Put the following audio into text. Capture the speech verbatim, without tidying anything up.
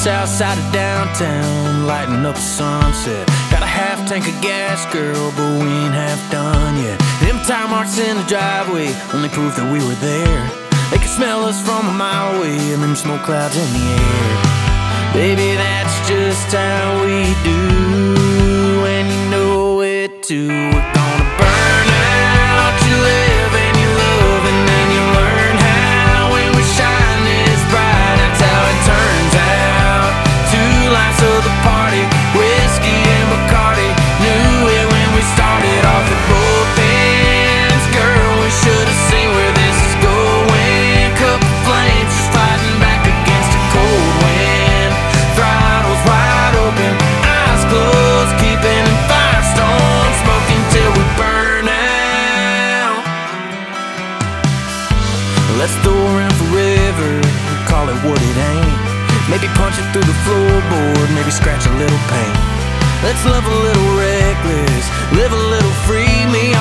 south side of downtown, lighting up the sunset. Got a half tank of gas, girl, but we ain't half done yet. Them tire marks in the driveway only proof that we were there. They could smell us from a mile away, and them smoke clouds in the air. Baby, that's just how we do, and you know it too. We're gonna burn out, you live and you love, and then you learn how when we shine this bright. That's how it turns out. Two lights of the party, whiskey and Bacardi. Knew it when we started off at both ends. Girl, we should have seen where this is going. Couple flames just fighting back against a cold wind. Throttles wide open, eyes closed, keeping in firestorm, smoking till we burn out. Let's throw around forever, call it what it ain't. Maybe punch it through the floorboard, maybe scratch a little paint. Let's love a little reckless, live a little free. Me